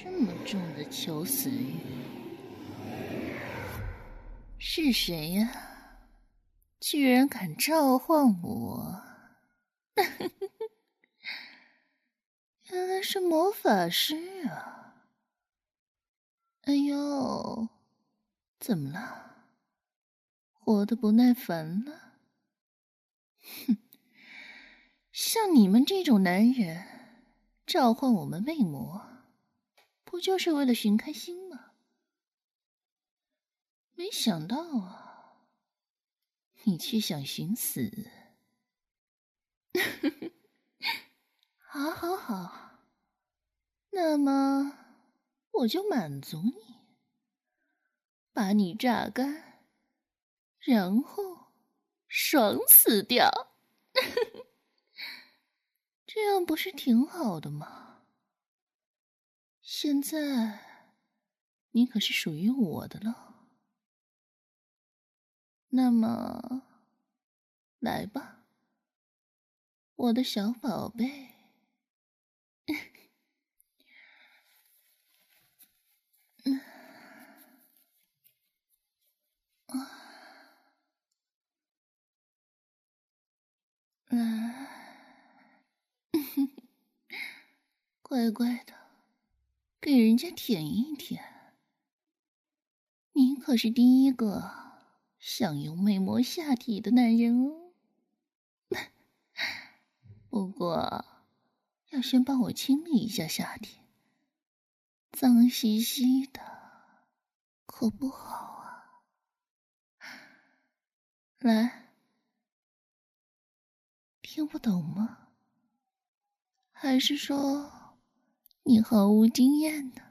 这么重的求死欲，是谁呀？居然敢召唤我！原来是魔法师啊！哎呦，怎么了？活得不耐烦了？哼，像你们这种男人，召唤我们魅魔，不就是为了寻开心吗？没想到啊，你却想寻死。好好好，那么我就满足你，把你榨干，然后爽死掉。这样不是挺好的吗？现在你可是属于我的了。那么来吧，我的小宝贝。乖乖的，给人家舔一舔。你可是第一个享用魅魔下体的男人哦。不过，要先帮我清理一下下体，脏兮兮的，可不好啊。来，听不懂吗？还是说你毫无经验呢？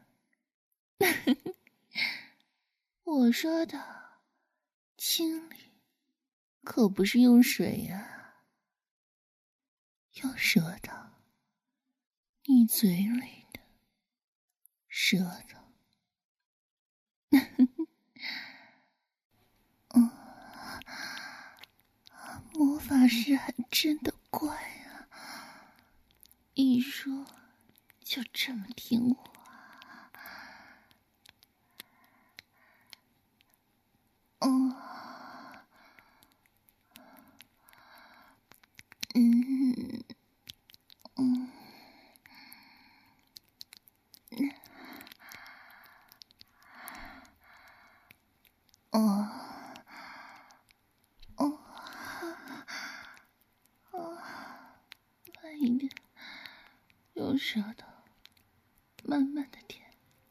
我说的清理可不是用水啊，用舌头，你嘴里的舌头。魔法师还真的乖啊，一说就这么听话。慢一点，用舌头慢慢的舔，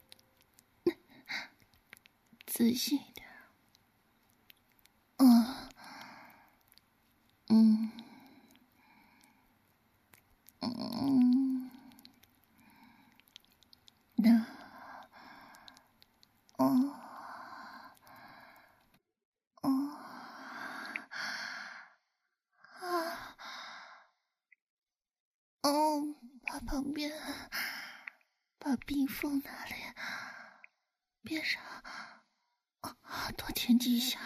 仔细一点。把旁边，把冰封那里边上，多舔几下。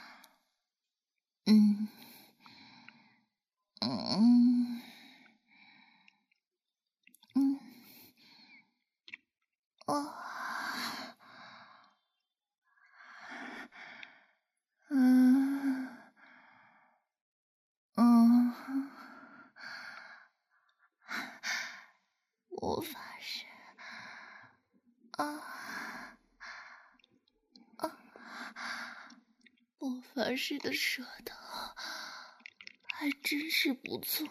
魔法师魔法师的舌头还真是不错。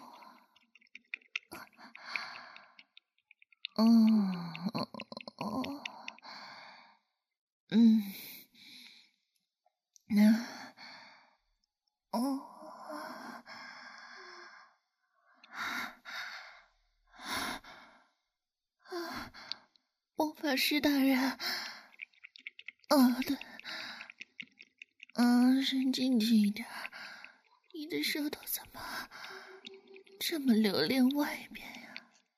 魔法师大人，对，伸进去一点。你的舌头怎么这么留恋外边呀？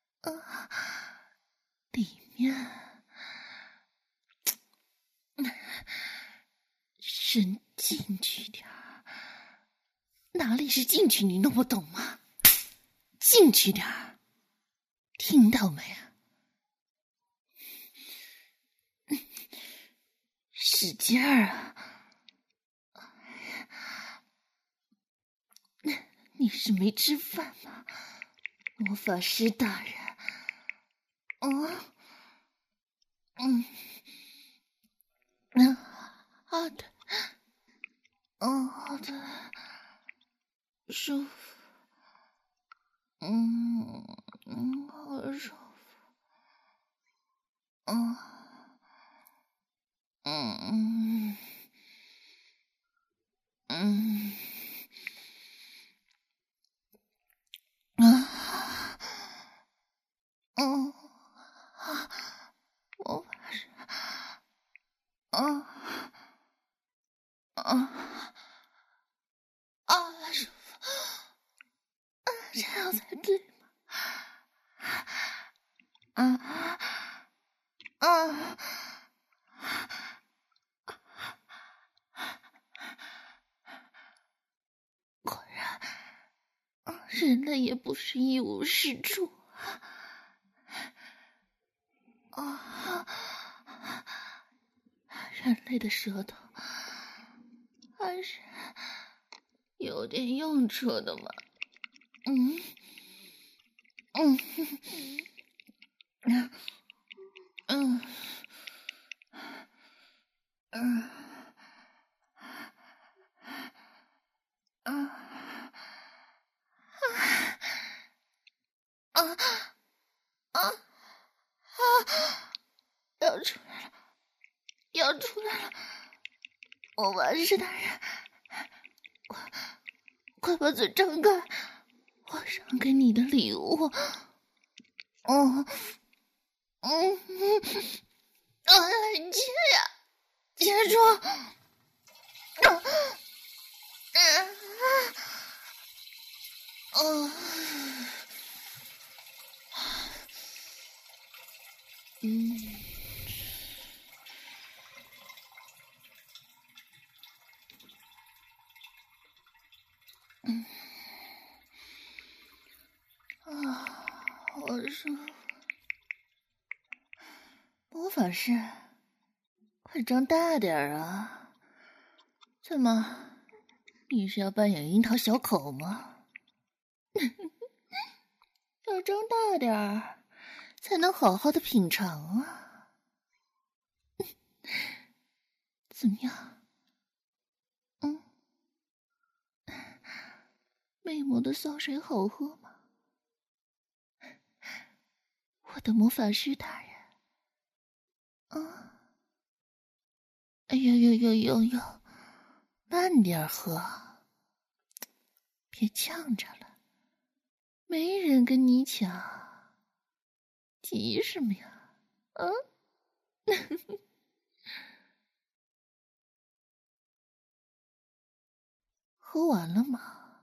里面伸进去点儿。哪里是进去？你弄不懂吗？进去点儿，听到没啊？ 使劲儿啊！你是没吃饭吗，魔法师大人？好的，好的，舒服，好舒服，魔法师，舒服，这样才对嘛？果然，人类也不是一无是处人类的舌头还是有点用处的嘛。要出来了，要出来了！魔法师大人，快把嘴张开，我赏给你的礼物。接呀，接住！好舒服。魔法师，快张大点儿啊！怎么，你是要扮演樱桃小口吗？要张大点儿，才能好好的品尝啊！怎么样？魅魔的骚水好喝吗？我的魔法师大人。哎呦，慢点喝，别呛着了，没人跟你抢，急什么呀？喝完了吗？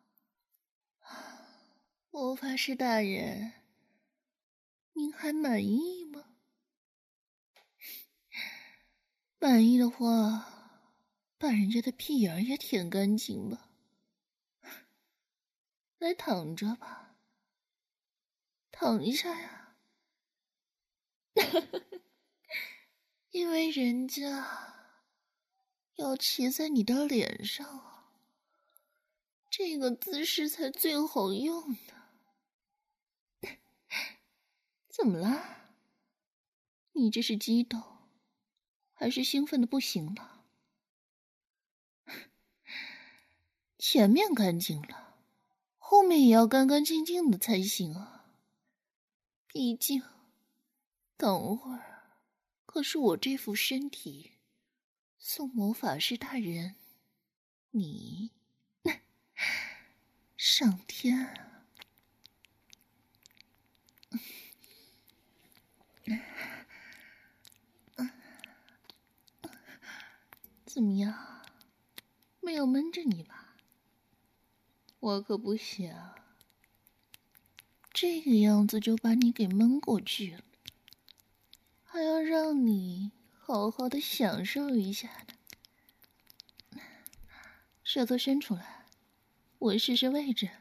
魔法师大人，您还满意吗？满意的话，把人家的屁眼也舔干净吧。来躺着吧，躺一下呀。因为人家要骑在你的脸上，这个姿势才最好用的。怎么了？你这是激动，还是兴奋的不行了？前面干净了，后面也要干干净净的才行啊。毕竟，等会儿可是我这副身体送魔法师大人你上天。怎么样？没有闷着你吧？我可不想这个样子就把你给闷过去了，还要让你好好的享受一下的。舌头伸出来，我试试位置。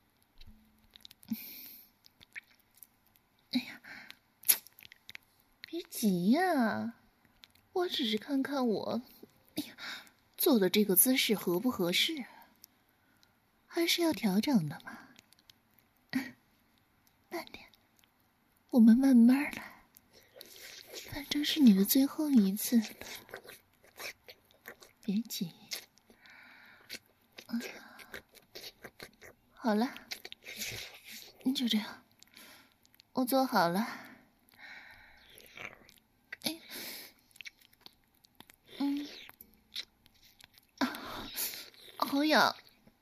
哎呀，别急呀，我只是看看我做的这个姿势合不合适？还是要调整的嘛。慢点，我们慢慢来。反正是你的最后一次了，别急。好了，就这样，我做好了。好痒。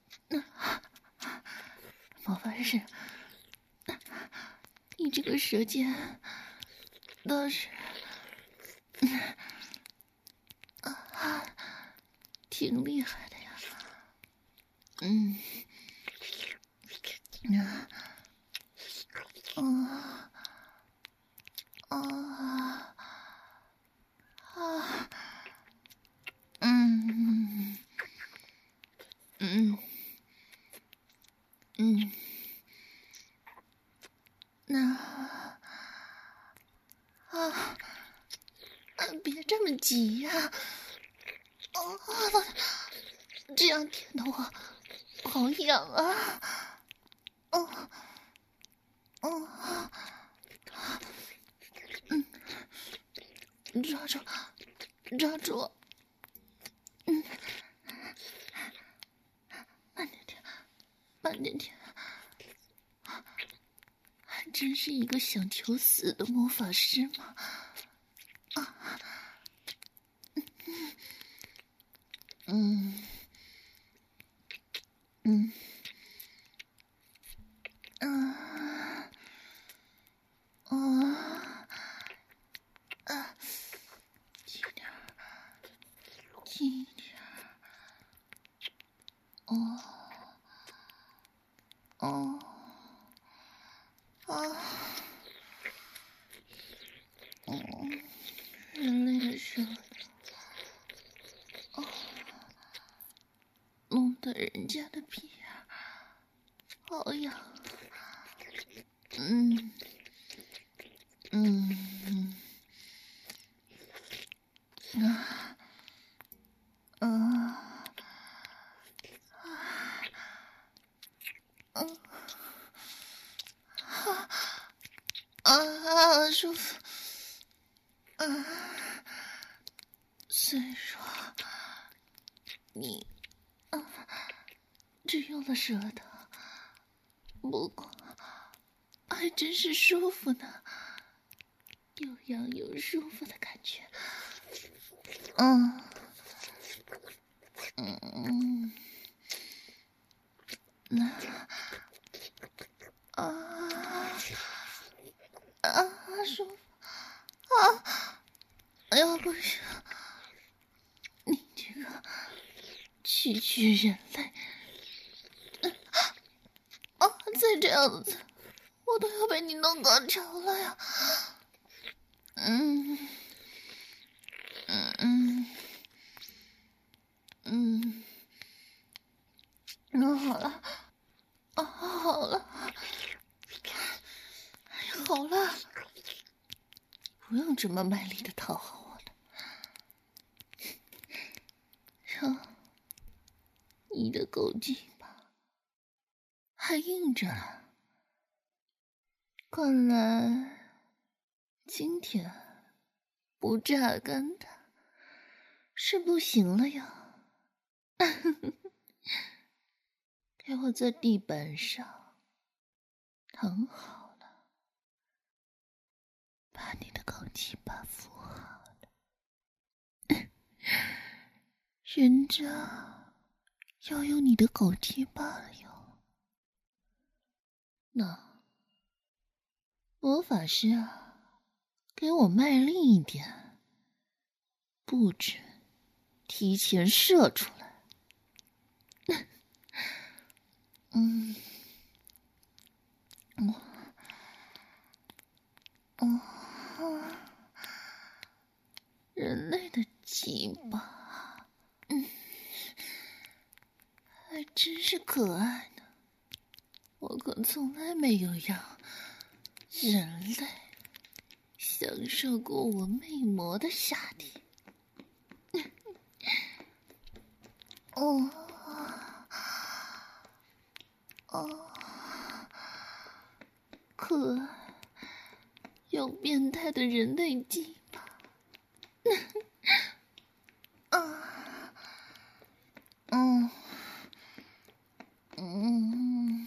魔法师，你这个舌尖倒是挺厉害的呀。别这么急呀！这样舔的我好痒啊！抓住，抓住！慢点舔，慢点舔。还真是一个想求死的魔法师嘛！轻一点。人类的舌头，弄得人家的皮啊，好痒。舒服。虽说你只用了舌头，不过还真是舒服呢，又痒又舒服的感觉。舒服。要不是你这个区区人类，再这样子，我都要被你弄高潮了呀！好了，好了，好了，不用这么卖力的讨好我了。让你的狗鸡巴还硬着呢。看来今天不榨干它是不行了呀。给我在地板上躺好了，把你的狗鸡巴扶好了。人家要用你的狗鸡巴了哟。那魔法师啊，给我卖力一点，不准提前射出来。人类的鸡巴，还真是可爱呢。我可从来没有让人类享受过我魅魔的下体。 哦，哦，可爱又变态的人类鸡巴。啊，嗯，嗯，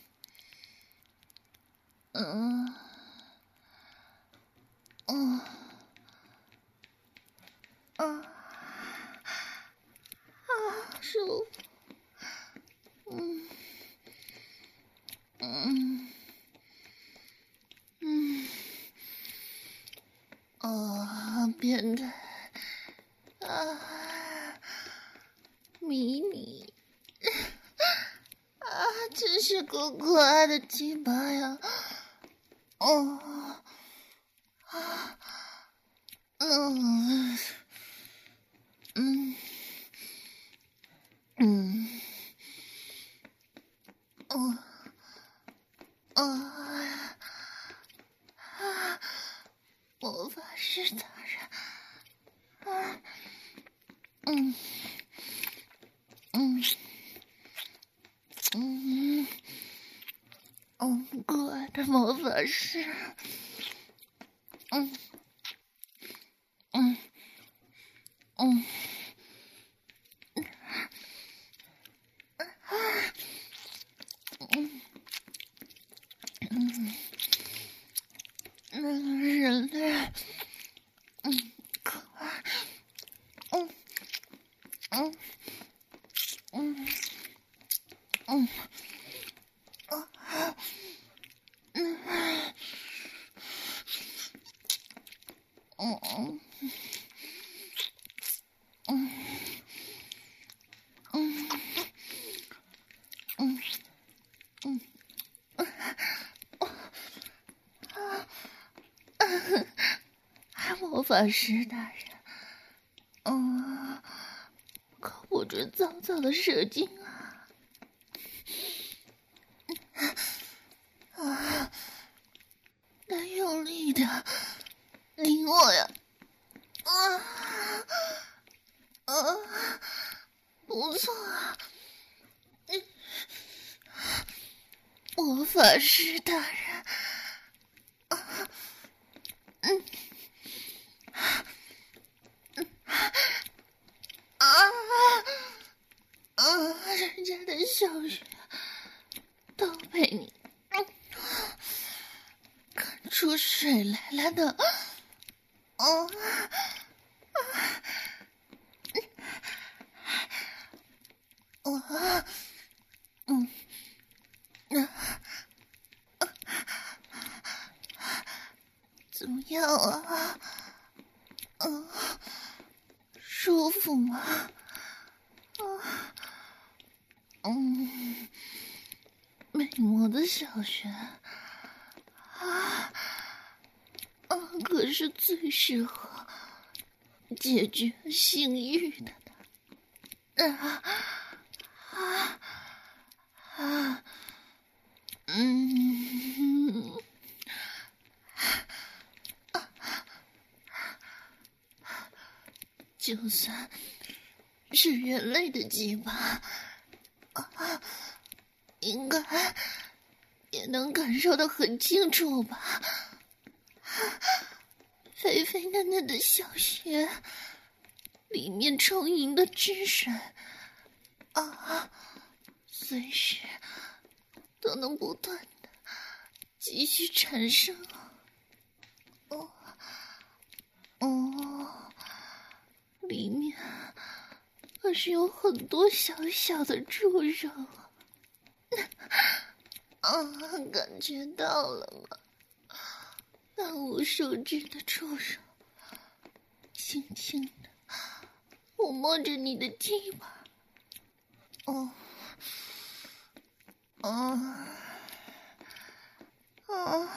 嗯，嗯，嗯，啊，舒服，嗯，嗯，嗯，哦，变态啊，迷你。啊，真是个可爱的鸡巴呀！哦，啊，嗯，嗯，嗯，哦，哦，啊，魔法师大人，啊，嗯，嗯，嗯，嗯，可爱的魔法师，嗯，嗯，嗯，嗯，嗯，人类，嗯，可爱，嗯，嗯，嗯，嗯，嗯，嗯，嗯，嗯，嗯，嗯，魔法师大人，嗯，可不准早早的射精啊！啊，再用力的拧我呀！啊，啊，不错啊！魔法师大人，嗯，啊，啊，人家的小穴都被你看出水来了呢！哦，我，嗯，那怎么样啊？嗯，舒服吗？啊，嗯，美魔的小穴啊，可是最适合解决性欲的呢。啊啊啊！嗯，就算是人类的鸡巴，应该也能感受得很清楚吧？肥肥嫩嫩的小穴，里面充盈的汁水啊，随时都能不断的继续产生。哦哦，里面可是有很多小小的猪肉啊，感觉到了吗？那无数只的猪肉，轻轻的抚摸着你的鸡巴。哦，哦，哦，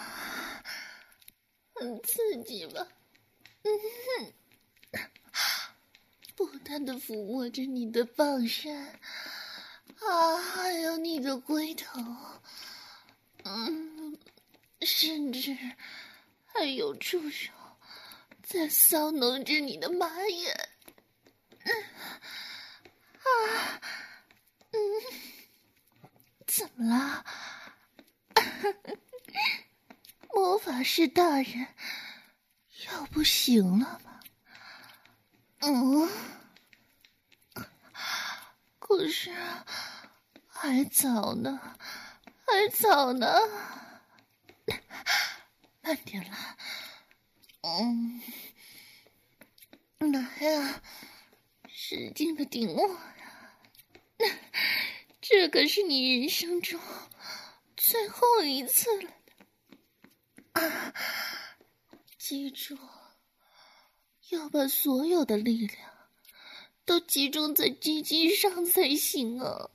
很刺激吧？嗯，不断的抚摸着你的棒山啊，还有你的龟头，嗯，甚至还有触手在搔弄着你的马眼。啊怎么了？魔法师大人，要不行了吗？可是还早呢，还早呢，慢点来。来呀，使劲的顶我呀！这可是你人生中最后一次了的。记住，要把所有的力量都集中在鸡鸡上才行啊！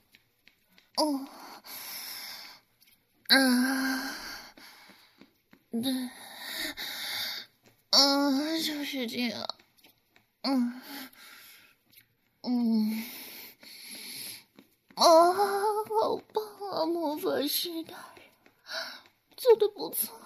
对，就是这样。好棒啊，魔法师大人，做得不错。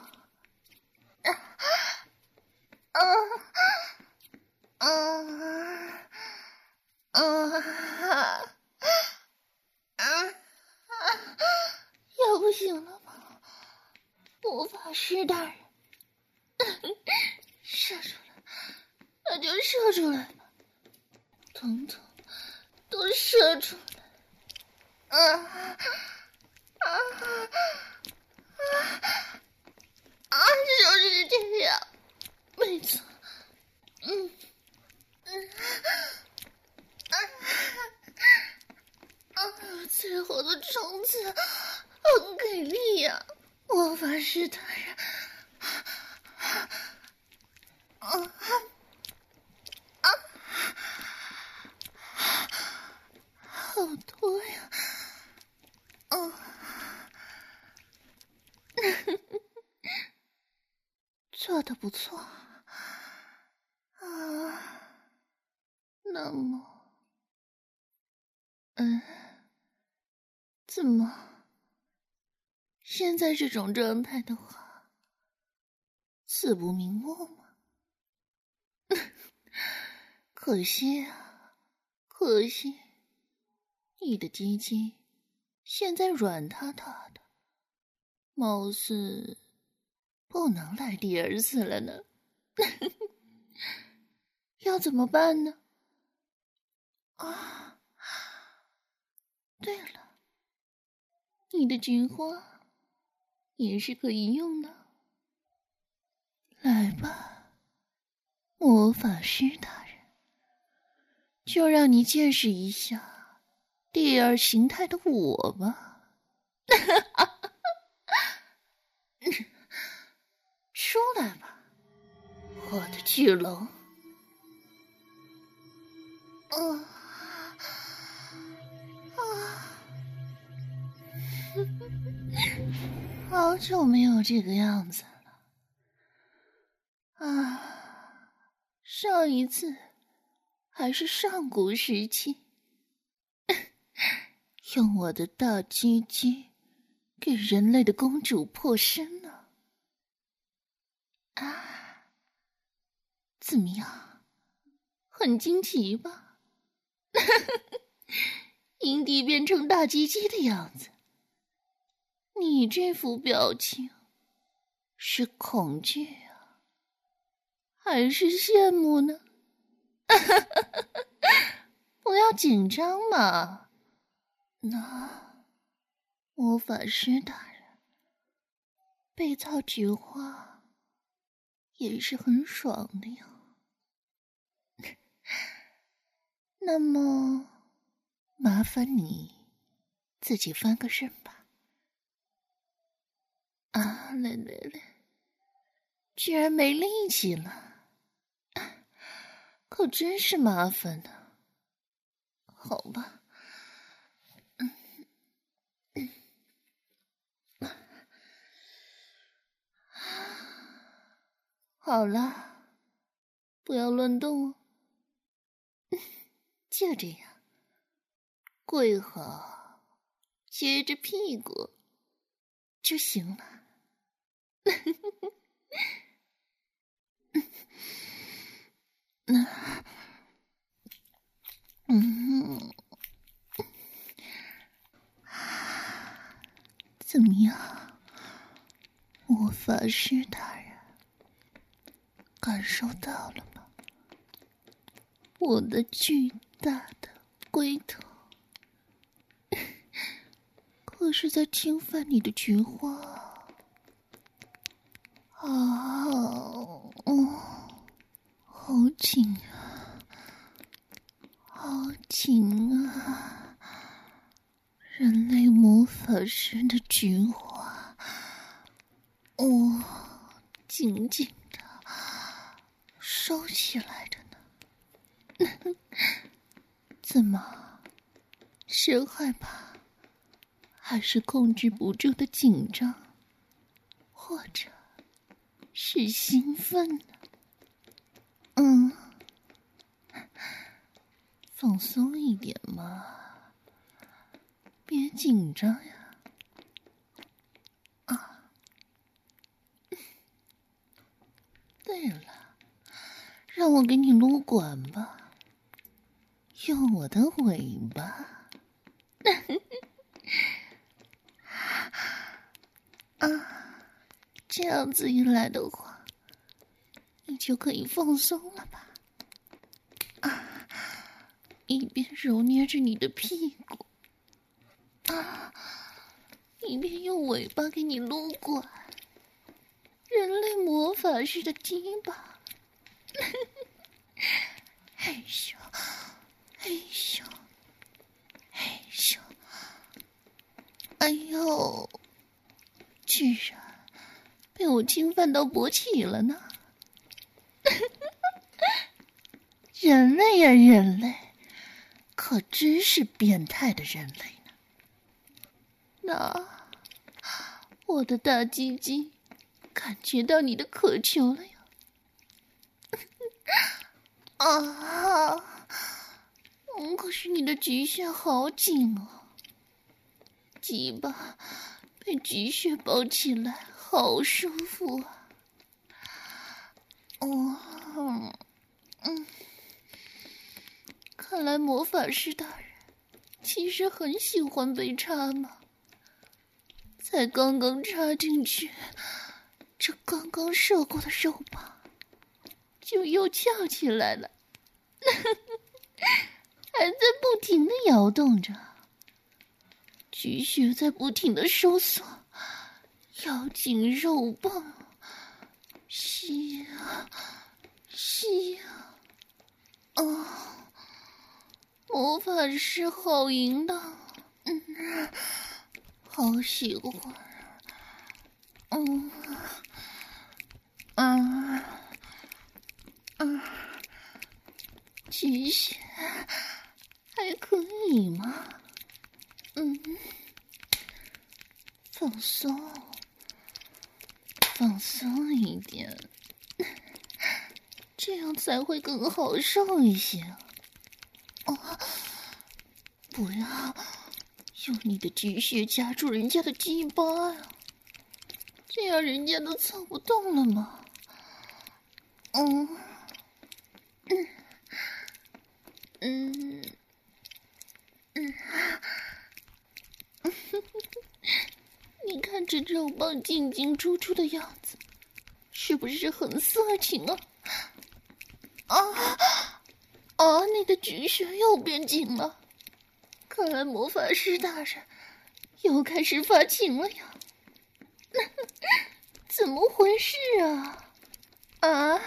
要不行了吗？魔法师大人，射出来，那就射出来吧，统统都射出来。就是这样，没错。最后的冲刺很给力呀，魔法师大人。好多呀。做得不错那么怎么现在这种状态的话，死不瞑目吗？可惜啊，可惜你的鸡鸡现在软塌塌的，貌似不能来第二次了呢。要怎么办呢？对了，你的菊花也是可以用的。来吧，魔法师大人，就让你见识一下第二形态的我吧。出来吧，我的巨龙。好久没有这个样子了上一次还是上古时期，用我的大鸡鸡给人类的公主破身呢。怎么样，很惊奇吧？阴蒂变成大鸡鸡的样子，你这副表情是恐惧啊，还是羡慕呢？不要紧张嘛。那魔法师大人，被操菊花也是很爽的呀。那么麻烦你自己翻个身吧。来，居然没力气了，可真是麻烦呢。好吧，好了，不要乱动哦。就这样，跪好，撅着屁股就行了。 怎么样，魔法师大人，感受到了吗？我的巨大的龟头可是在侵犯你的菊花啊！好紧啊，好紧啊！人类魔法师的菊花，紧紧的收起来着呢。怎么，是害怕，还是控制不住的紧张，或者是兴奋呢？放松一点嘛，别紧张呀。对了，让我给你撸管吧，用我的尾巴。这样子一来的话，你就可以放松了吧？一边揉捏着你的屁股，一边用尾巴给你撸管。人类魔法师的鸡巴，嘿咻，嘿咻，嘿咻，哎呦，居然被我侵犯到勃起了呢！人类呀，人类，可真是变态的人类呢。那我的大鸡鸡感觉到你的渴求了呀！可是你的菊穴好紧哦，鸡巴被菊穴包起来，好舒服啊！看来魔法师大人其实很喜欢被插嘛。才刚刚插进去，这刚刚射过的肉棒就又翘起来了，还在不停地摇动着，菊穴在不停地收缩，咬紧肉棒，吸啊吸啊，魔法师好淫荡，好喜欢，菊穴还可以吗？放松，放松一点，这样才会更好受一些。不要用你的菊穴夹住人家的鸡巴呀，这样人家都操不动了吗？你看这肉棒进进出出的样子，是不是很色情啊？你的菊穴又变紧了，看来魔法师大人又开始发情了呀！怎么回事啊？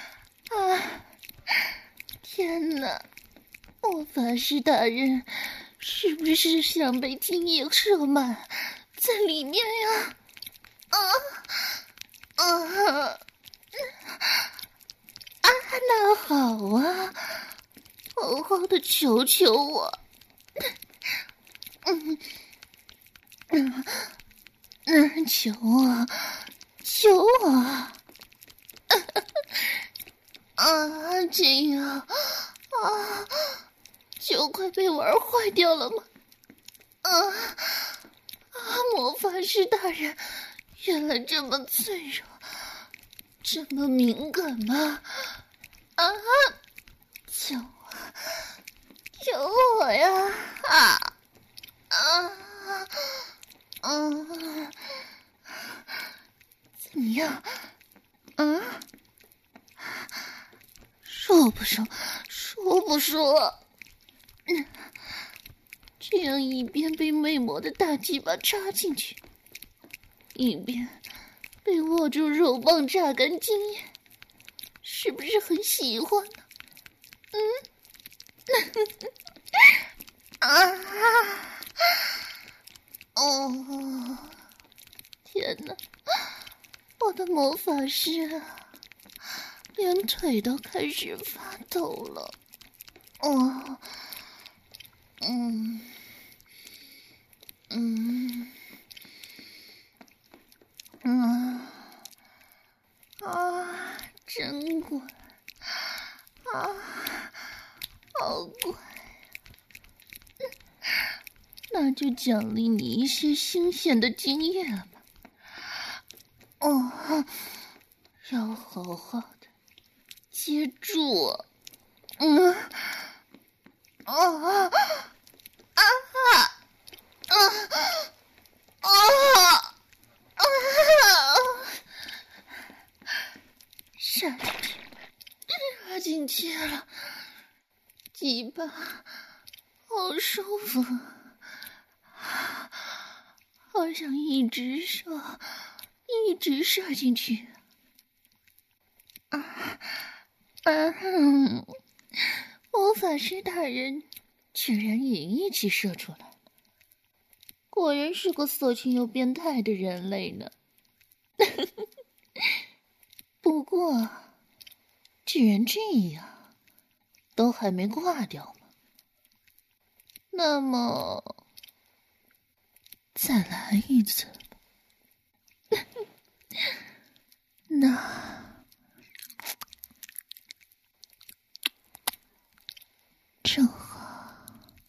天哪！魔法师大人是不是想被精液射满在里面呀？那好啊，好好的求求我，求我，求我，这样就快被玩坏掉了吗？魔法师大人原来这么脆弱，这么敏感吗？求我呀！ 样？啊？说不说？说不说？这样一边被魅魔的大鸡巴插进去，一边被握住肉棒榨干精液，是不是很喜欢呢？哦，天哪！我的魔法师啊，连腿都开始发抖了。哦，真乖啊，好乖。那就奖励你一些新鲜的经验吧。哦，要好好的接住我。插进去了，鸡巴好舒服，好想一直射，一直射进去。魔法师大人居然也一起射出来，果然是个色情又变态的人类呢。不过既然这样，都还没挂掉嘛，那么再来一次吧。那正好，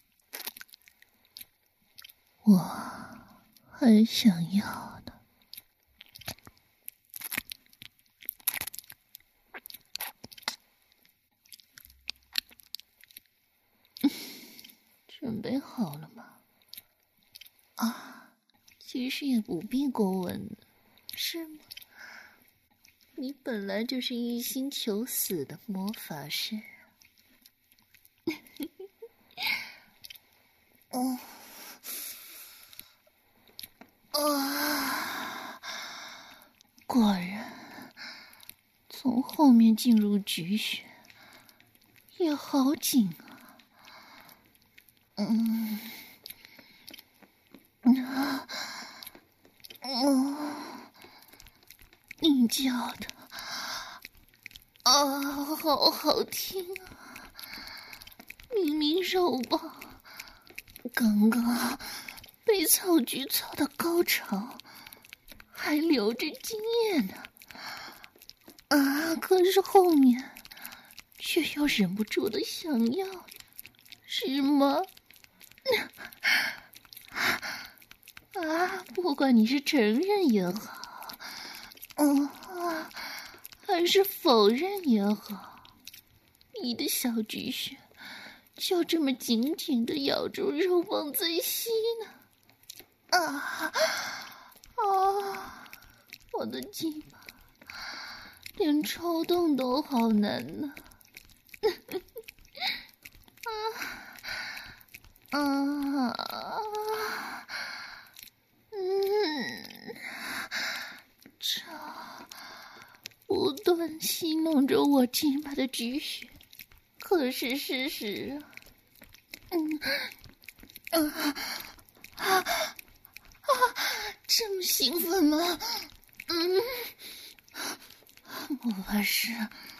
我很想要的。准备好了吗？其实也不必过问的，是吗？你本来就是一心求死的魔法师。果然，从后面进入菊穴也好紧啊。你叫的好好听啊！明明肉棒刚刚被草菊操到高潮，还流着精液呢。可是后面却又忍不住的想要，是吗？不管你是承认也好，还是否认也好，你的小菊穴就这么紧紧的咬住肉棒在吸呢。我的鸡巴连抽动都好难呢。这不断戏弄着我鸡巴的菊穴，可是事实啊！这么兴奋吗？魔法师，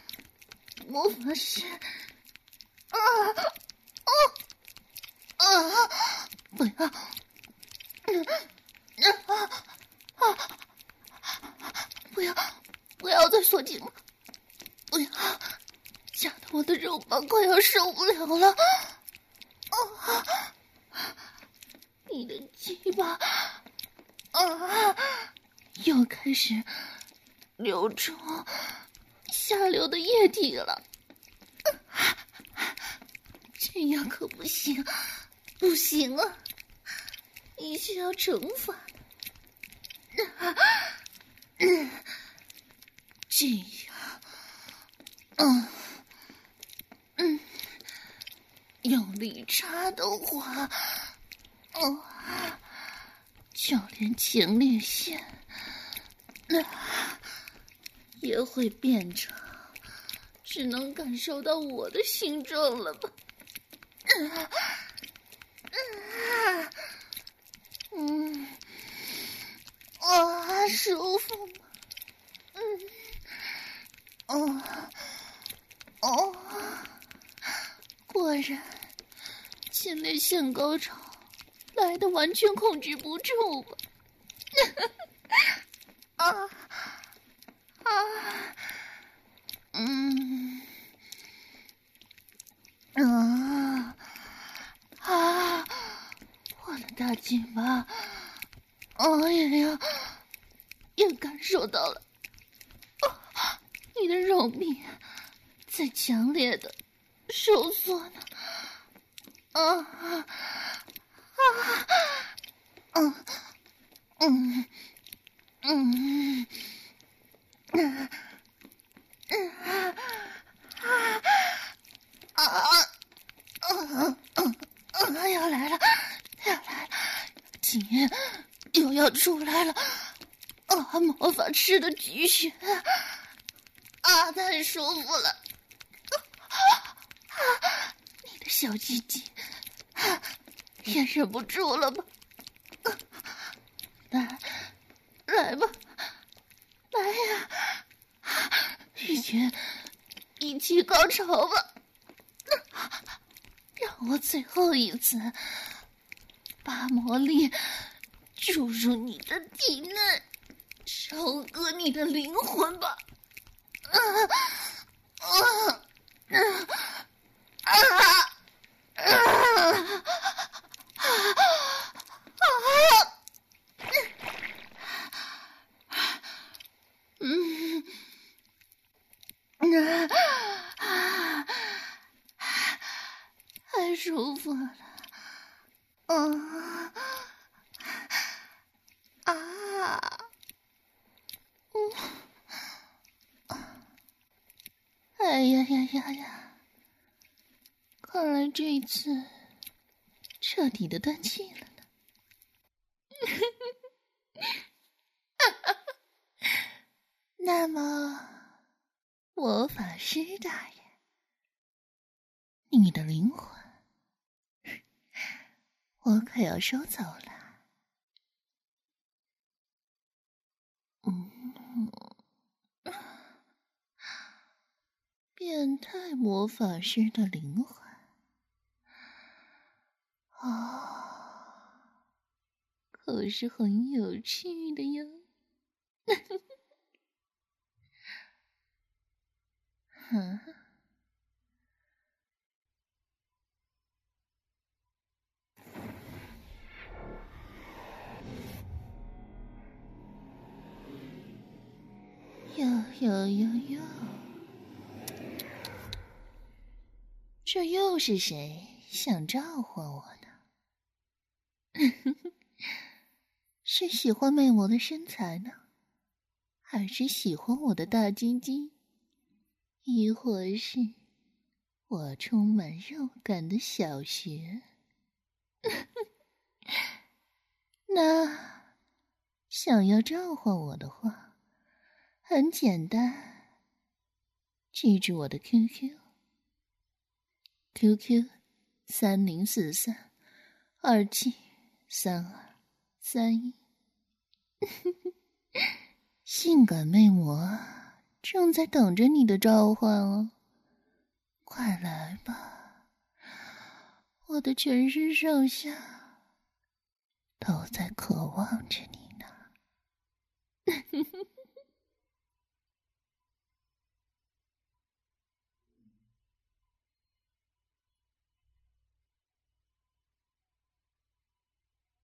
不要，不要再锁紧了，不要，吓得我的肉棒快要受不了了。你的鸡巴又开始流出下流的液体了。这样可不行，不行啊！你需要惩罚的。 这样，用力插的话，就连前列腺也会变成只能感受到我的形状了吧？舒服吗？果然，前列腺高潮来的完全控制不住吧？我的大鸡巴，也感受到了，你的肉壁在强烈的收缩呢，要来了，今天又要出来了，魔法师的巨血，太舒服了，你的小鸡鸡也忍不住了吧？来吧，来呀，一起高潮吧，让我最后一次把魔力注入你的体内，收割你的灵魂吧！太舒服了，哎呀！看来这一次彻底的断气了呢。那么，魔法师大人，你的灵魂，我可要收走了。变态魔法师的灵魂可是很有趣的呀。哟，这又是谁想召唤我呢？是喜欢魅魔的身材呢，还是喜欢我的大鸡鸡，亦或是我充满肉感的小穴？那想要召唤我的话，很简单，记住我的 QQ 3043273231，性感魅魔正在等着你的召唤哦，快来吧，我的全身上下都在渴望着你呢。